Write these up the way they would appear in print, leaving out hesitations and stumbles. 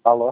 Alô?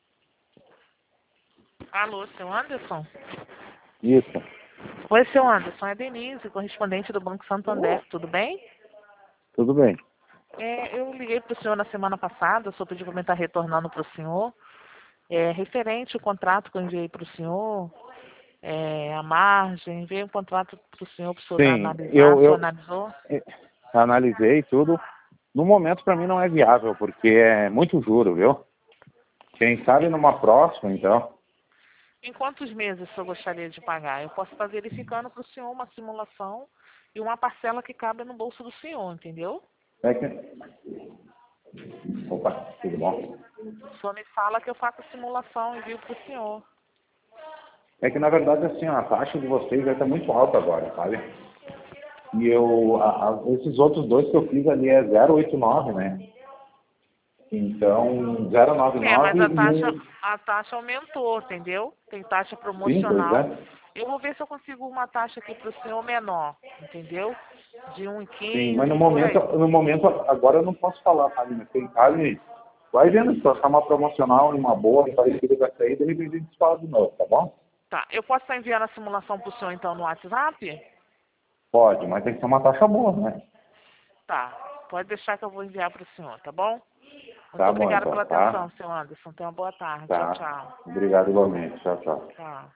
Alô, seu Anderson? Isso. Oi, seu Anderson, é Denise, correspondente do Banco Santander, tudo bem? Tudo bem. Eu liguei para o senhor na semana passada, o senhor pediu para mim estar retornando para o senhor. Referente ao contrato que eu enviei para o senhor, a margem, enviei um contrato para o senhor Sim, analisar, o senhor eu analisou? analisei tudo. No momento, para mim, não é viável, porque é muito juro, viu? Quem sabe numa próxima, então. Em quantos meses o senhor gostaria de pagar? Eu posso estar verificando para o senhor uma simulação e uma parcela que cabe no bolso do senhor, entendeu? É que... Opa, tudo bom? O senhor me fala que eu faço a simulação e envio para o senhor. É que, na verdade, assim, a taxa de vocês vai estar muito alta agora, sabe? E esses outros dois que eu fiz ali é 0,89, né? Então, Mas 0,99 e a taxa aumentou, entendeu? Tem taxa sim, pois promocional. é. Eu vou ver se eu consigo uma taxa aqui para o senhor menor, entendeu? De Sim, mas 1,15 por aí. no momento, agora eu não posso falar, sabe? Mas quem sabe, vai vendo se passar uma promocional e uma boa, parecida com essa aí, de repente a gente fala de novo, tá bom? Tá, eu posso estar enviando a simulação para o senhor então no WhatsApp? Pode, mas tem que ser uma taxa boa, né? Tá, pode deixar que eu vou enviar para o senhor, tá bom? Muito Tá bom obrigada então, pela tá? atenção, seu Anderson. Tenha uma boa tarde. Tchau, Tá. tchau. Obrigado igualmente. Tchau, tchau. Tchau.